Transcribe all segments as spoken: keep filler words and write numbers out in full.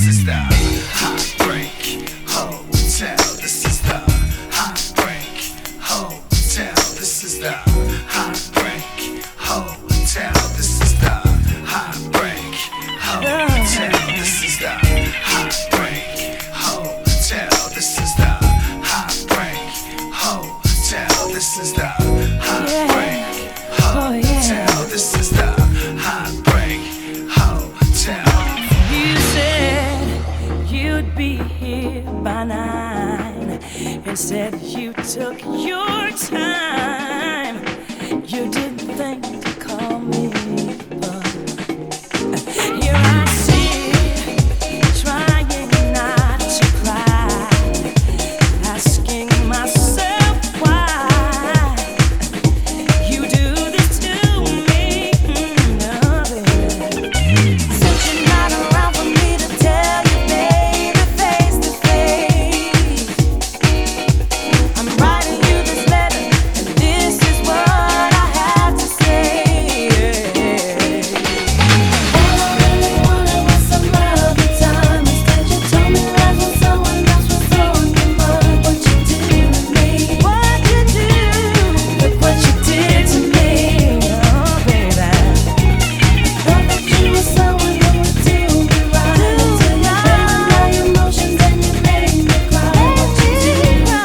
This is the Heartbreak Hotel. This is the Heartbreak Hotel. This is the Heartbreak Hotel. This is the Heartbreak Hotel. This is the Heartbreak Hotel. This is the Heartbreak Hotel. This is the Heartbreak Hotel. This is the Heartbreak Hotel. You said you'd be here by nine. Instead, you took your time. You didn't think to call me, but here I sit, trying not to cry, asking myself why you do this to me. No, baby. Since you're not around for me to tell you, baby, face to face, I'm writing you this letter, and this is what I have to say. All I really wanted was some other time. Instead, you told me lies when someone else was on your mind. What you did to me, what you do, look what you did to me, oh baby. Thought that you were someone who would do me right until you played my emotions and you made me cry. What you did to me,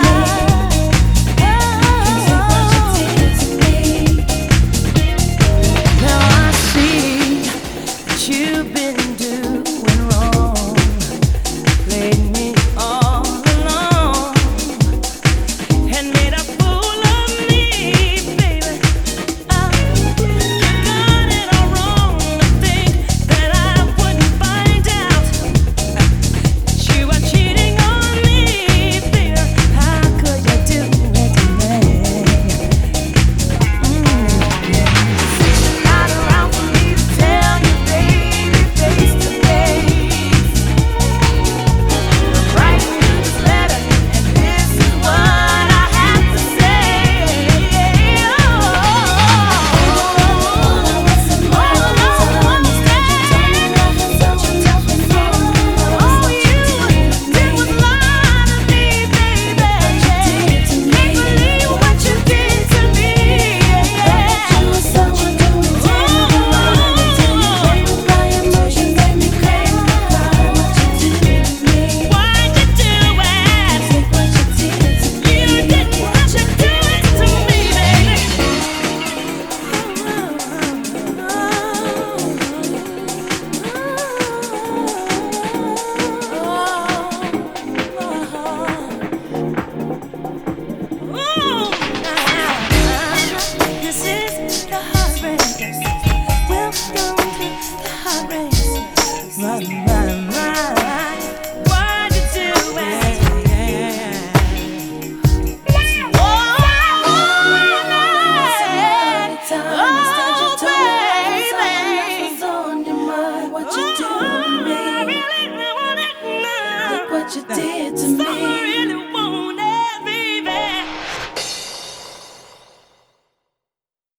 can't take what you did to me. Now I see that you've been doing wrong, played me all along, and made a fool of me, baby. Oh, you got it all wrong to think that I wouldn't find out that you were cheating on me, baby. How could you do it to me? Since you're not around for me to tell you, baby, face to face, I'm writing you this letter, and this is what I have to say. Oh, some more time. Instead, you told me nothing, so you told me no. All you did was lie to me, baby. Can't believe what you did to me. You were someone who would do me right until you played with my emotions, made me cry. What you did to me, why'd you do it? Take what you did to me. You didn't have to do it to me, baby. This is the heartbreak. Welcome to the heartbreak. My, my, my. Why'd you do it? What you did to me, what you did to me.